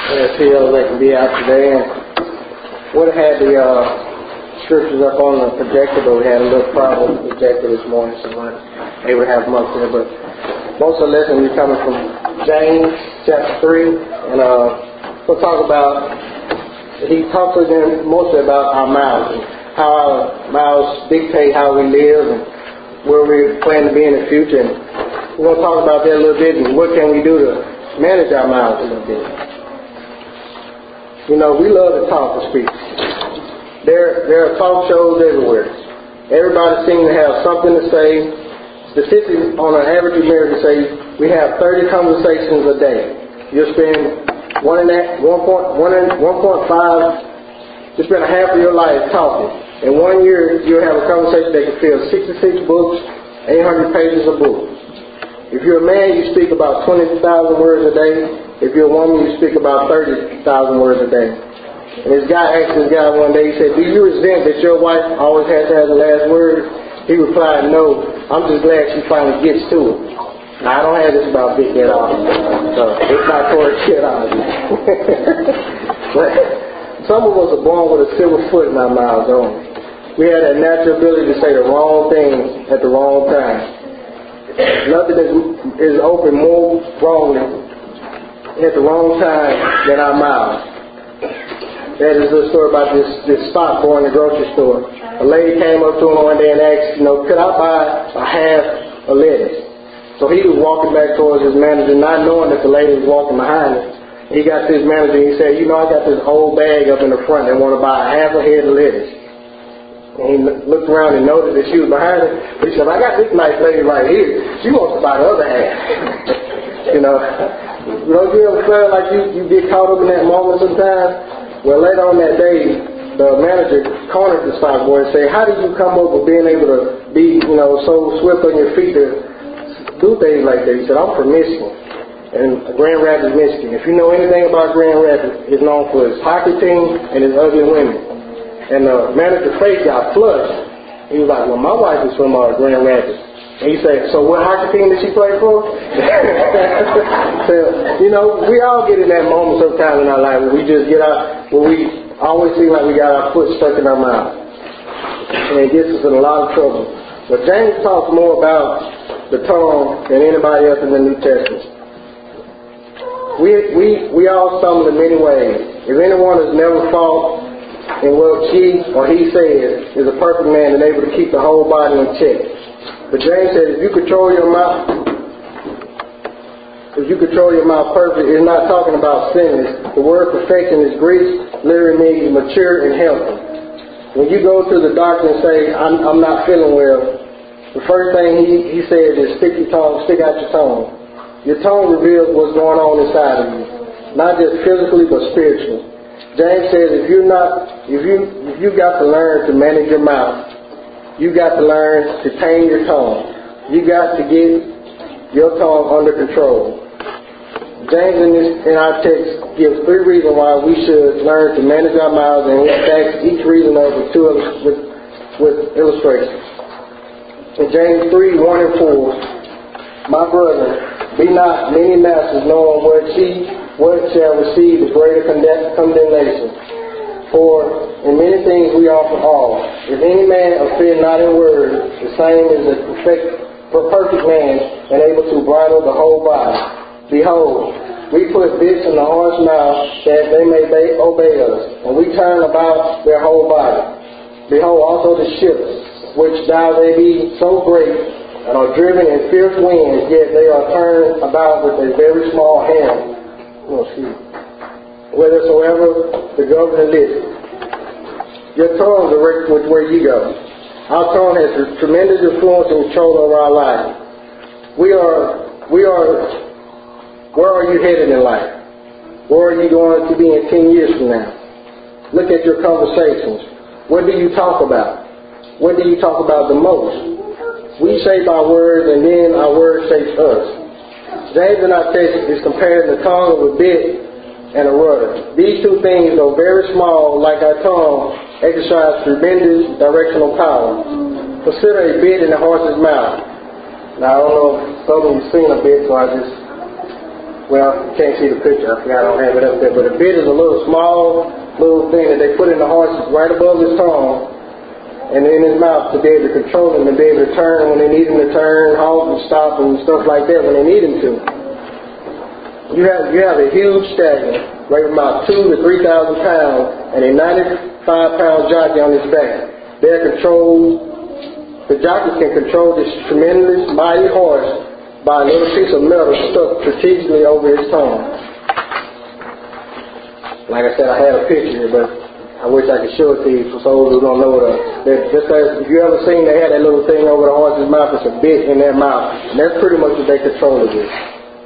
POs that can be out today. And would have had the scriptures up on the projector, but we had a little problem with the projector this morning, so we're not able to have them up there. But most of the lesson will be coming from James chapter 3, and we'll talk about, he talks again mostly about our mouths, and how our mouths dictate how we live and where we plan to be in the future. And we're going to talk about that a little bit, and what can we do to manage our mouths a little bit. You know, we love to talk to speak. There are talk shows everywhere. Everybody seems to have something to say. Statistics on an average American say we have 30 conversations a day. You'll spend 1.5, you spend a half of your life talking. In 1 year, you'll have a conversation that can fill 66 books, 800 pages of books. If you're a man, you speak about 20,000 words a day. If you're a woman, you speak about 30,000 words a day. And this guy asked this guy one day, he said, do you resent that your wife always has to have the last word? He replied, no, I'm just glad she finally gets to it. Now, I don't have this about Vicky at all. So it's not for shit out of me. But some of us are born with a silver foot in our mouths, don't we? We have that natural ability to say the wrong thing at the wrong time. Nothing is open more wrongly at the wrong time than our mouths. That is the story about this stock boy in the grocery store. A lady came up to him one day and asked, could I buy a half a lettuce? So he was walking back towards his manager, not knowing that the lady was walking behind him. He got to his manager and he said, I got this old bag up in the front and want to buy a half a head of lettuce. And he looked around and noticed that she was behind him. He said, I got this nice lady right here. She wants to buy the other half. Don't you ever feel like you get caught up in that moment sometimes? Well, later on that day, the manager cornered the stock boy and said, how did you come up with being able to be, so swift on your feet to do things like that? He said, I'm from Michigan, and Grand Rapids, Michigan. If you know anything about Grand Rapids, it's known for its hockey team and its ugly women. And the manager's face got flushed. He was like, well, my wife is from Grand Rapids. And he said, so what hockey team did she play for? So, we all get in that moment sometime in our life where we just get out, where we always seem like we got our foot stuck in our mouth. And it gets us in a lot of trouble. But James talks more about the tongue than anybody else in the New Testament. We all stumble in many ways. If anyone has never fought in what she or he says is a perfect man and able to keep the whole body in check. But James said if you control your mouth perfectly, it's not talking about sinless. The word perfection is Greek, literally means mature and healthy. When you go to the doctor and say, I'm not feeling well, the first thing he says is stick out your tongue. Your tongue reveals what's going on inside of you, not just physically but spiritually. James says if you got to learn to manage your mouth, you got to learn to tame your tongue. You got to get your tongue under control. James in our text gives 3 reasons why we should learn to manage our mouths, and he backs each reason up with illustrations. In James 3:1 and 4, my brother, be not many masters, knowing what shall receive the greater condemnation. For in many things we offer all. If any man offend not in word, the same is a perfect man, and able to bridle the whole body. Behold, we put bits in the horse's mouth that they may obey us, and we turn about their whole body. Behold, also the ships, which thou they be so great, and are driven in fierce winds, yet they are turned about with a very small helm. Whithersoever the governor listeth. Your tongue directs which way you go. Our tongue has a tremendous influence and control over our life. Where are you headed in life? Where are you going to be in 10 years from now? Look at your conversations. What do you talk about? What do you talk about the most? We shape our words, and then our words shape us. James in our text is comparing the tongue of a bit and a rudder. These two things, though very small, like our tongue, exercise tremendous directional power. Consider a bit in the horse's mouth. Now, I don't know if some of you've seen a bit, so I just well, you can't see the picture. I forgot I don't have it up there. But a bit is a little small little thing that they put in the horse right above his tongue and in his mouth to be able to control him and be able to turn when they need him to turn, halt and stop and stuff like that when they need him to. You have a huge stallion, weighing about 2,000 to 3,000 pounds, and a 95-pound jockey on his back. The jockeys can control this tremendous, mighty horse by a little piece of metal stuck strategically over his tongue. Like I said, I had a picture, but I wish I could show it to you for those who don't know it. Just as if you ever seen they had that little thing over the horse's mouth, it's a bit in their mouth, and that's pretty much what they control it with.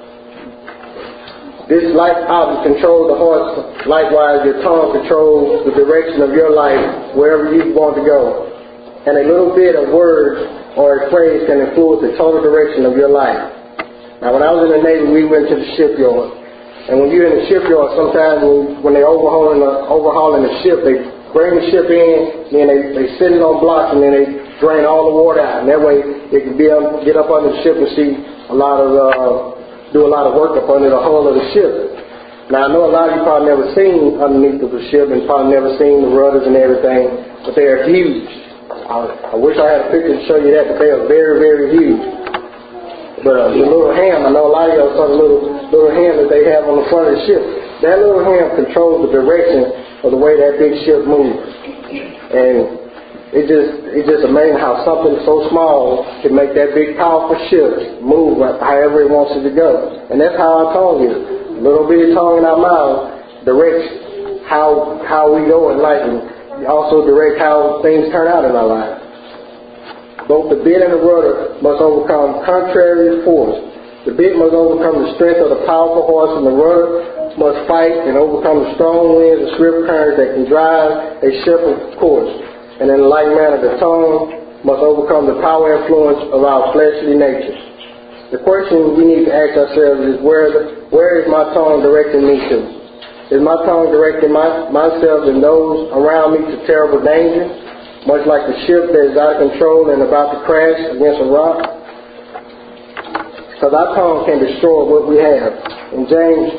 This light object controls the horse. Likewise, your tongue controls the direction of your life wherever you want to go. And a little bit of word or a phrase can influence the total direction of your life. Now, when I was in the Navy, we went to the shipyard. And when you're in the shipyard, sometimes when they're overhauling the ship, they bring the ship in, then they sit it on blocks, and then they drain all the water out. And that way, they can get up under the ship and see do a lot of work up under the hull of the ship. Now, I know a lot of you probably never seen underneath of the ship and probably never seen the rudders and everything, but they are huge. I wish I had a picture to show you that, but they are very, very huge. But the little ham, I know a lot of y'all saw the little ham that they have on the front of the ship. That little ham controls the direction of the way that big ship moves. And it's just amazing how something so small can make that big, powerful ship move however it wants it to go. And that's how our tongue is. A little bitty tongue in our mouth directs how we go in life, and also direct how things turn out in our lives. Both the bit and the rudder must overcome contrary force. The bit must overcome the strength of the powerful horse, and the rudder must fight and overcome the strong winds and swift currents that can drive a ship of course. And in like manner, the tongue must overcome the power and influence of our fleshly nature. The question we need to ask ourselves is, where is my tongue directing me to? Is my tongue directing myself and those around me to terrible danger, much like the ship that is out of control and about to crash against a rock? Because our tongue can destroy what we have. In James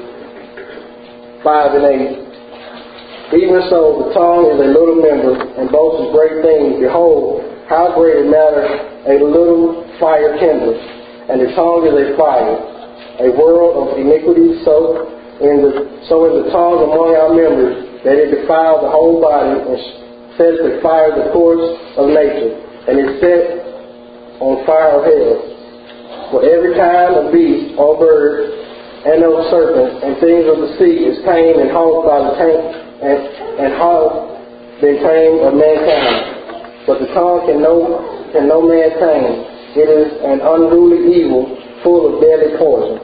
3, 5 and 8, even so, the tongue is a little member and boasts great things. Behold, how great a matter a little fire kindles. And the tongue is a fire, a world of iniquity. So in the tongue among our members, that it defiles the whole body and sets the fire the course of nature, and is set on fire of hell. For every kind of beast or bird and of serpent and things of the sea is tamed and hauled by the and hauled been tamed of mankind. But the tongue can no man tame. It is an unruly evil, full of deadly poison.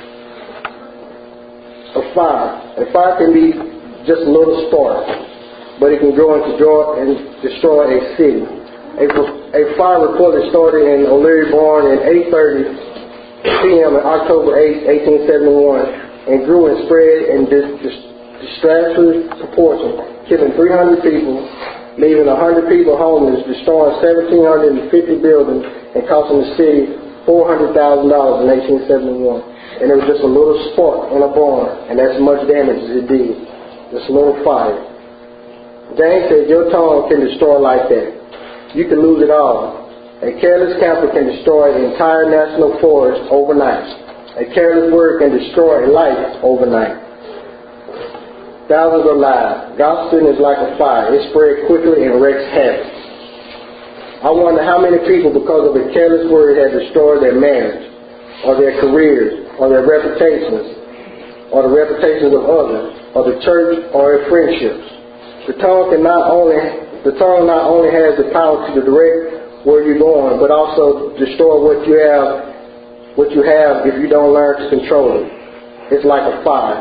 A fire can be just a little spark, but it can go and destroy a city. A fire reportedly started in O'Leary Barn at 8:30 p.m. on October 8, 1871, and grew and spread in disastrous proportion, killing 300 people, leaving 100 people homeless, destroying 1,750 buildings, and costing the city $400,000 in 1871. And it was just a little spark in a barn, and that's as much damage as it did. Just a little fire. James said your tongue can destroy like that. You can lose it all. A careless camper can destroy an entire national forest overnight. A careless word can destroy a life overnight. Thousands of lies. Gossiping is like a fire. It spreads quickly and wreaks havoc. I wonder how many people, because of a careless word, have destroyed their marriage, or their careers, or their reputations, or the reputations of others, or the church, or their friendships. The tongue not only has the power to direct where you're going, but also destroy what you have if you don't learn to control it. It's like a fire.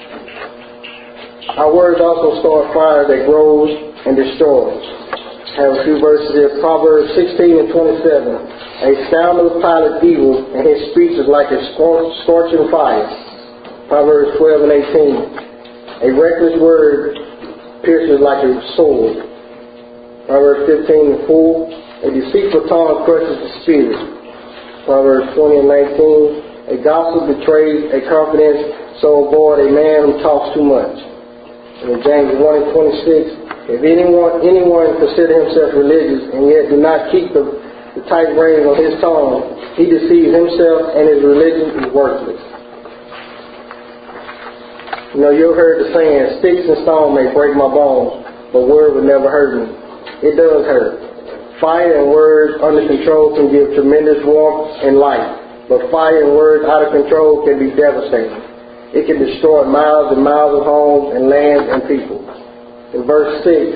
Our words also start fire that grows and destroys. I have a few verses here. Proverbs 16 and 27. A scoundrel pilot evil, and his speech is like a scorching fire. Proverbs 12 and 18. A reckless word pierces like a sword. Proverbs 15 and 4. A deceitful tongue crushes the spirit. Proverbs 20 and 19. A A gossip betrays a confidence, so avoid a man who talks too much. In James 1:26, if anyone consider himself religious and yet do not keep the tight rein on his tongue, he deceives himself and his religion is worthless. You know, you've heard the saying, sticks and stone may break my bones, but word would never hurt me. It does hurt. Fire and words under control can give tremendous warmth and light, but fire and words out of control can be devastating. It can destroy miles and miles of homes and lands and people. In verse 6,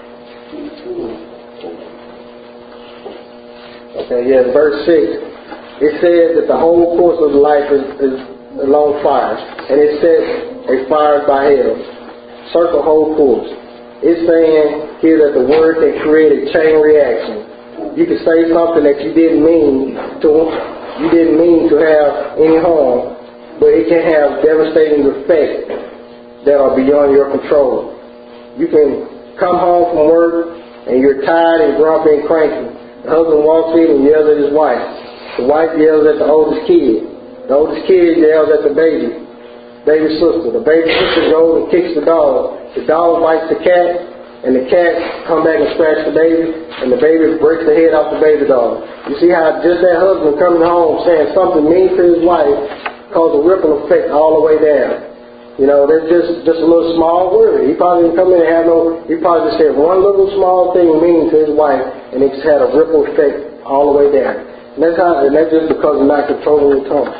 verse 6, it says that the whole course of life is along fire, and it sets a fire by hell. Circle whole course. It's saying here that the word can create a chain reaction. You can say something that you didn't mean to have any harm, but it can have devastating effects that are beyond your control. You can come home from work and you're tired and grumpy and cranky. The husband walks in and yells at his wife. The wife yells at the oldest kid. The oldest kid yells at the baby sister. The baby sister goes and kicks the dog. The dog bites the cat, and the cat come back and scratch the baby, and the baby breaks the head off the baby dog. You see how just that husband coming home saying something mean to his wife cause a ripple effect all the way down. You know, that's just a little small word. He probably didn't come in and he probably just said one little small thing mean to his wife, and it's had a ripple effect all the way down. And that's just because you're not controlling your tongue.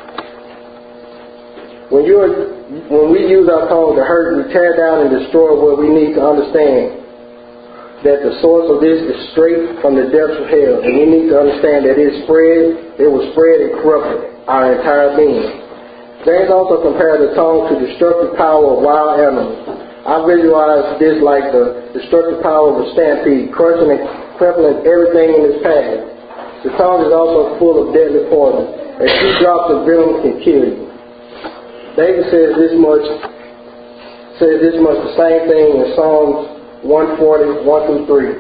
When we use our tongue to hurt, we tear down and destroy what we need to understand that the source of this is straight from the depths of hell, and we need to understand that it will spread and corrupt our entire being. James also compared the tongue to the destructive power of wild animals. I visualize this like the destructive power of a stampede, crushing and crippling everything in its path. The tongue is also full of deadly poison. A few drops of venom can kill you. David says this much the same thing in Psalms 140, 1-3.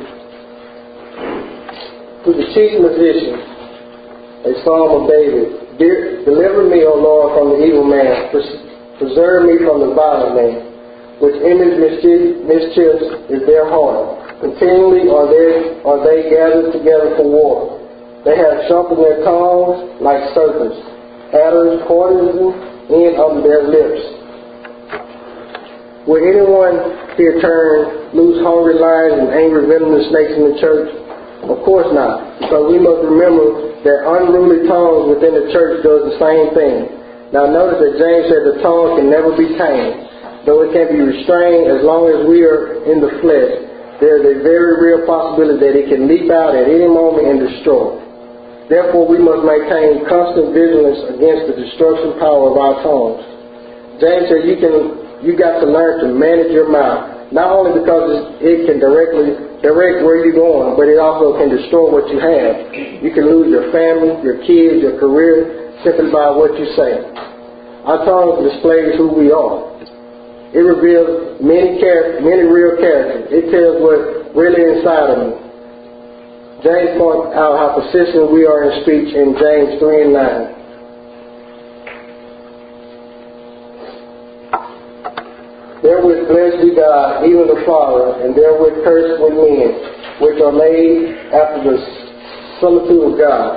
To the chief musician, a psalm of David. Deliver me, O Lord, from the evil man. Preserve me from the violent man, which image mischief is their heart. Continually are they gathered together for war. They have sharpened their tongues like serpents, adders, poison in under their lips. Will anyone here turn loose hungry lions and angry venomous snakes in the church? Of course not, because we must remember that unruly tongues within the church does the same thing. Now notice that James said the tongue can never be tamed. Though it can be restrained as long as we are in the flesh, there is a very real possibility that it can leap out at any moment and destroy. Therefore, we must maintain constant vigilance against the destruction power of our tongues. James said you got to learn to manage your mouth, not only because it can direct where you're going, but it also can destroy what you have. You can lose your family, your kids, your career, simply by what you say. Our tongue displays who we are. It reveals many real characters. It tells what's really inside of me. James points out how persistent we are in speech in James 3:9. Therewith blessed be God, even the Father, and therewith cursed with men, which are made after the similitude of God.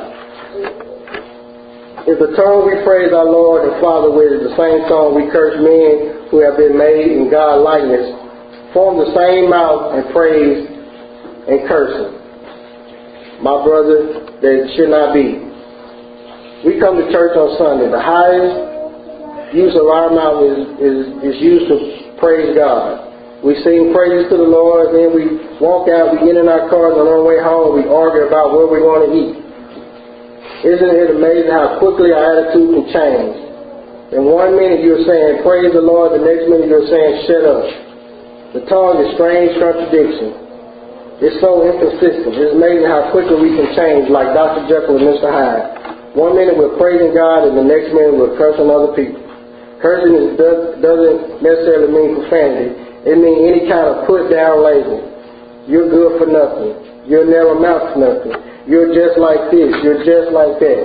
If the tongue we praise our Lord and Father with is the same tongue we curse men who have been made in God's likeness, form the same mouth and praise and cursing. My brother, that should not be. We come to church on Sunday. The highest use of our mouth is used to praise God. We sing praises to the Lord, and then we walk out, we get in our cars on our way home, we argue about what we're going to eat. Isn't it amazing how quickly our attitude can change? In 1 minute you're saying, praise the Lord, the next minute you're saying, shut up. The tongue is strange contradiction. It's so inconsistent. It's amazing how quickly we can change, like Dr. Jekyll and Mr. Hyde. 1 minute we're praising God, and the next minute we're cursing other people. Cursing doesn't necessarily mean profanity. It means any kind of put-down label. You're good for nothing. You'll never amount to nothing. You're just like this. You're just like that.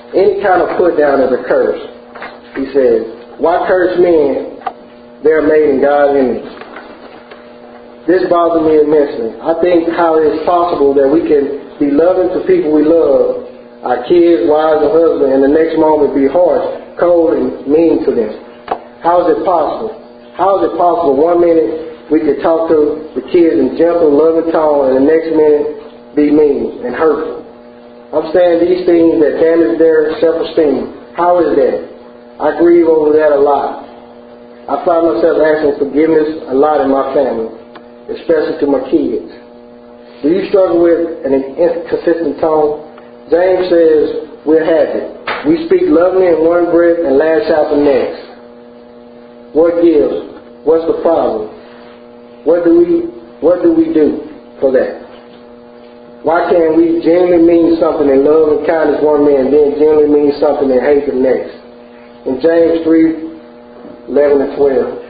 Any kind of put down is a curse. He says, why curse men? They're made in God's image. This bothers me immensely. I think how it's possible that we can be loving to people we love, our kids, wives, and husbands, and the next moment be harsh, cold, and mean to them. How is it possible? How is it possible 1 minute we could talk to the kids in gentle, loving tone, and the next minute be mean and hurtful? I'm saying these things that damage their self-esteem. How is that? I grieve over that a lot. I find myself asking forgiveness a lot in my family, especially to my kids. Do you struggle with an inconsistent tone? James says we're happy. We speak lovingly in one breath and lash out the next. What gives? What's the problem? What do we do for that? Why can't we genuinely mean something in love and kindness one minute, then genuinely mean something in hate the next? In James 3:11 and 12.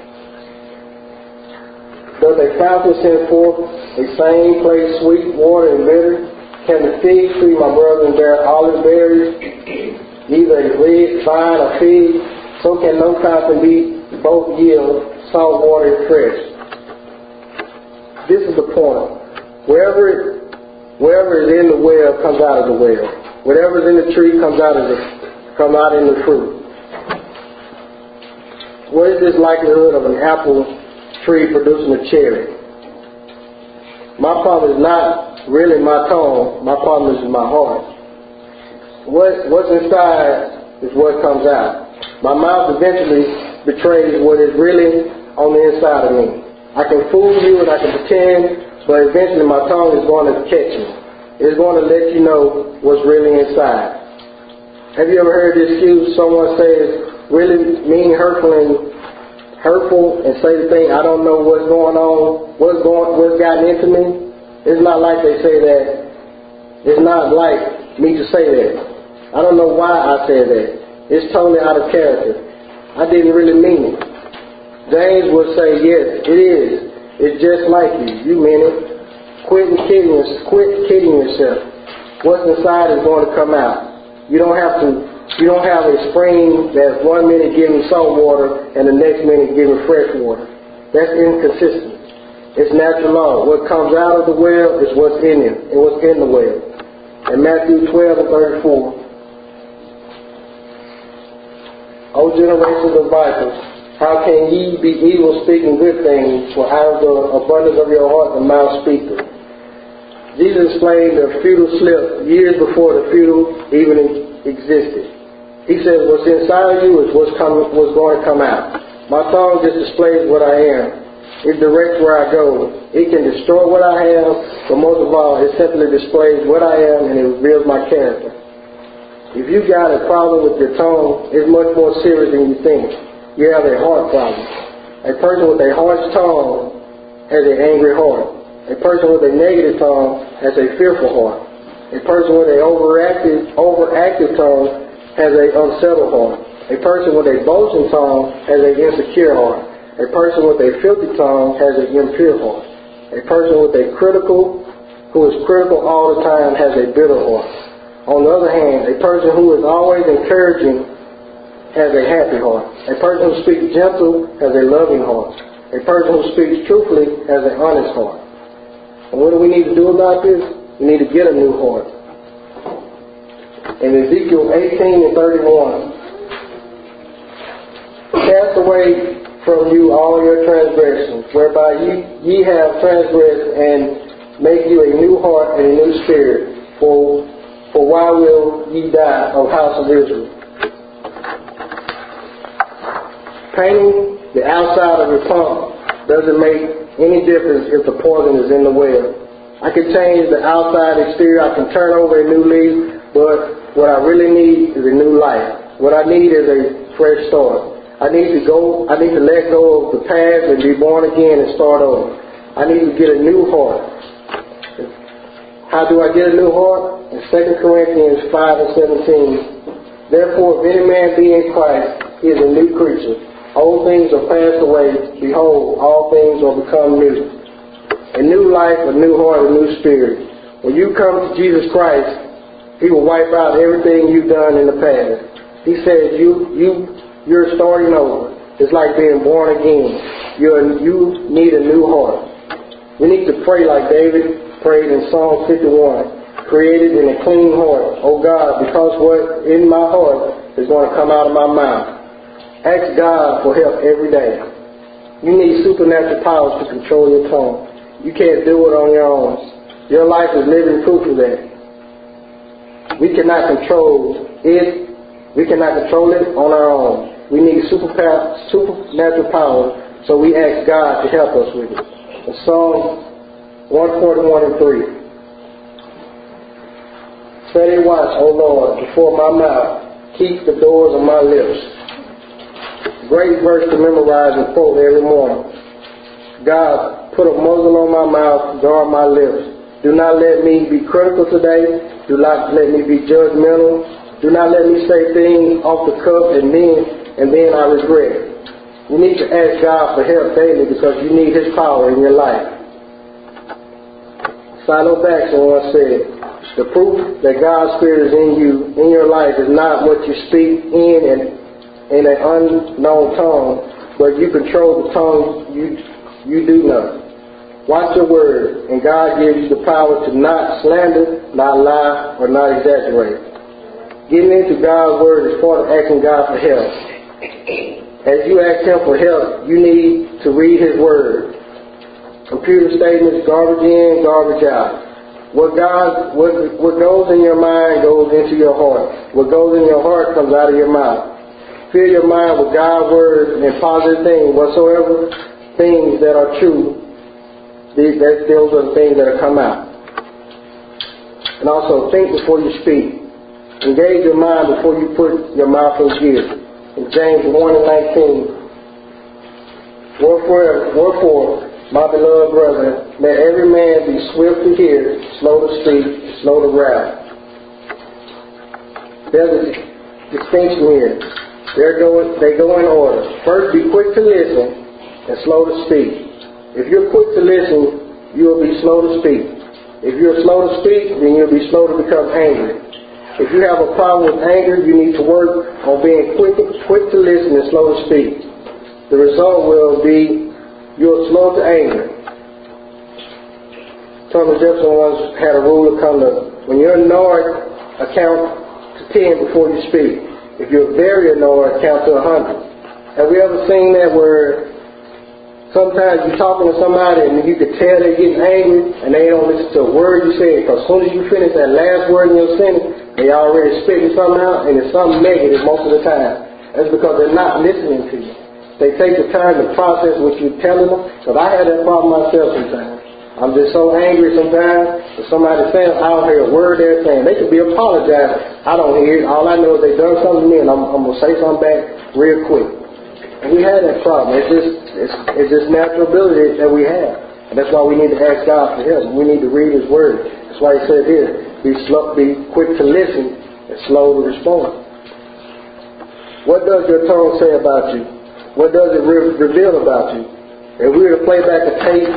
Does a fountain send forth a same place sweet water and bitter? Can the fig tree, my brother, bear olive berries, either a red vine or fig? So can no fountain be both yield salt water and fresh. This is the point. Wherever is in the well comes out of the well. Whatever is in the tree comes out in the fruit. What is this likelihood of an apple tree producing a cherry? My problem is not really my tongue. My problem is my heart. What's inside is what comes out. My mouth eventually betrays what is really on the inside of me. I can fool you and I can pretend, but eventually my tongue is going to catch you. It's going to let you know what's really inside. Have you ever heard this excuse? Someone says really mean, hurtful and say the thing, I don't know what's going on, what's gotten into me. It's not like they say that. It's not like me to say that. I don't know why I said that. It's totally out of character. I didn't really mean it. James would say, yes, it is. It's just like you. You mean it. Quit kidding yourself. What's inside is going to come out. You don't have a spring that's 1 minute giving salt water and the next minute giving fresh water. That's inconsistent. It's natural law. What comes out of the well is what's in it and what's in the well. In Matthew 12 and 34. O generations of vipers, how can ye be evil speaking good things, for out of the abundance of your heart the mouth speaketh? Jesus explained the futile slip years before the futile even existed. He said, what's inside of you is what's going to come out. My tongue just displays what I am. It directs where I go. It can destroy what I have, but most of all, it simply displays what I am and it reveals my character. If you got a problem with your tongue, it's much more serious than you think. You have a heart problem. A person with a harsh tongue has an angry heart. A person with a negative tongue has a fearful heart. A person with an overactive tongue has an unsettled heart. A person with a boasting tongue has an insecure heart. A person with a filthy tongue has an impure heart. A person who is critical all the time has a bitter heart. On the other hand, a person who is always encouraging has a happy heart. A person who speaks gentle has a loving heart. A person who speaks truthfully has an honest heart. And what do we need to do about this? We need to get a new heart. In Ezekiel 18 and 31, cast away from you all your transgressions, whereby ye have transgressed, and make you a new heart and a new spirit. For why will ye die, O house of Israel? Painting the outside of your pump doesn't make any difference if the poison is in the well. I can change the outside exterior, I can turn over a new leaf, but what I really need is a new life. What I need is a fresh start. I need to let go of the past and be born again and start over. I need to get a new heart. How do I get a new heart? In 2 Corinthians 5 and 17. Therefore, if any man be in Christ, he is a new creature. Old things are passed away. Behold, all things are become new. A new life, a new heart, a new spirit. When you come to Jesus Christ, He will wipe out everything you've done in the past. He says you're starting over. It's like being born again. You need a new heart. We need to pray like David prayed in Psalm 51. Created in a clean heart, O God, because what in my heart is going to come out of my mouth. Ask God for help every day. You need supernatural powers to control your tongue. You can't do it on your own. Your life is living proof of that. We cannot control it. We cannot control it on our own. We need supernatural power, so we ask God to help us with it. In Psalm 141 and 3. Set a watch, O Lord, before my mouth. Keep the doors of my lips. Great verse to memorize and quote every morning. God, put a muzzle on my mouth, guard my lips. Do not let me be critical today. Do not let me be judgmental. Do not let me say things off the cuff and then I regret. You need to ask God for help daily because you need His power in your life. Silo Baxter once said, the proof that God's Spirit is in you, in your life, is not what you speak in an unknown tongue, but you control the tongue you do know. Watch your word, and God gives you the power to not slander, not lie, or not exaggerate. Getting into God's word is part of asking God for help. As you ask Him for help, you need to read His word. Computer statements, garbage in, garbage out. What goes in your mind goes into your heart. What goes in your heart comes out of your mouth. Fill your mind with God's word and positive things, whatsoever things that are true. Those are the things that will come out. And also, think before you speak. Engage your mind before you put your mouth in gear. In James 1 and 19. Wherefore, my beloved brethren, let every man be swift to hear, slow to speak, slow to wrath. There's a distinction here. They go in order. First, be quick to listen and slow to speak. If you're quick to listen, you will be slow to speak. If you're slow to speak, then you'll be slow to become angry. If you have a problem with anger, you need to work on being quick to listen and slow to speak. The result will be you're slow to anger. Thomas Jefferson once had a rule of conduct. When you're annoyed, count to 10 before you speak. If you're very annoyed, count to 100. Have we ever seen that where sometimes you're talking to somebody and you can tell they're getting angry and they don't listen to a word you say, because as soon as you finish that last word in your sentence, they already spitting something out, and it's something negative most of the time. That's because they're not listening to you. They take the time to process what you're telling them, because I had that problem myself sometimes. I'm just so angry sometimes if somebody's saying, I don't hear a word they're saying. They could be apologizing. I don't hear it. All I know is they done something to me, and I'm going to say something back real quick. And we had that problem. It's just natural ability that we have. And that's why we need to ask God for help. We need to read His Word. That's why He said here, be quick to listen and slow to respond. What does your tongue say about you? What does it reveal about you? If we were to play back a tape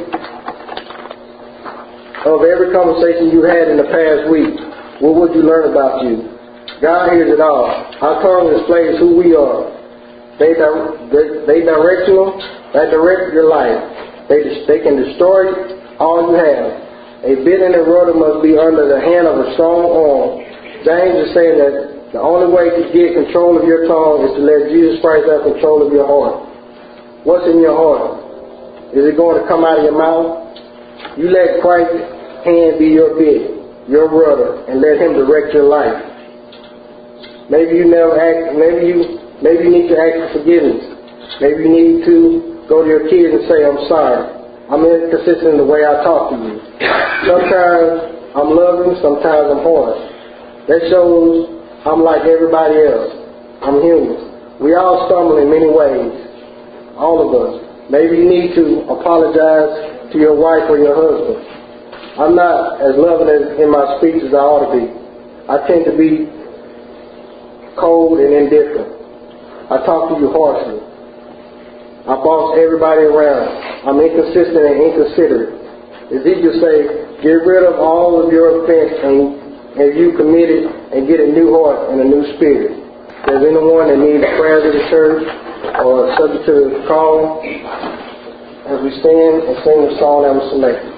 of every conversation you had in the past week, what would you learn about you? God hears it all. Our tongue displays who we are. They directional. They direct your life. They can destroy all you have. A bit in the rudder must be under the hand of a strong arm. James is saying that the only way to get control of your tongue is to let Jesus Christ have control of your heart. What's in your heart? Is it going to come out of your mouth? You let Christ's hand be your bit, your rudder, and let Him direct your life. Maybe you never ask. Maybe you need to ask for forgiveness. Maybe you need to go to your kids and say, I'm sorry. I'm inconsistent in the way I talk to you. Sometimes I'm loving, sometimes I'm harsh. That shows I'm like everybody else. I'm human. We all stumble in many ways. All of us. Maybe you need to apologize to your wife or your husband. I'm not as loving in my speech as I ought to be. I tend to be cold and indifferent. I talk to you harshly. I boss everybody around. I'm inconsistent and inconsiderate. Ezekiel say, get rid of all of your offense as you committed and get a new heart and a new spirit. If there's anyone that needs prayers of the church or subject to the call, as we stand and sing the song that was selected.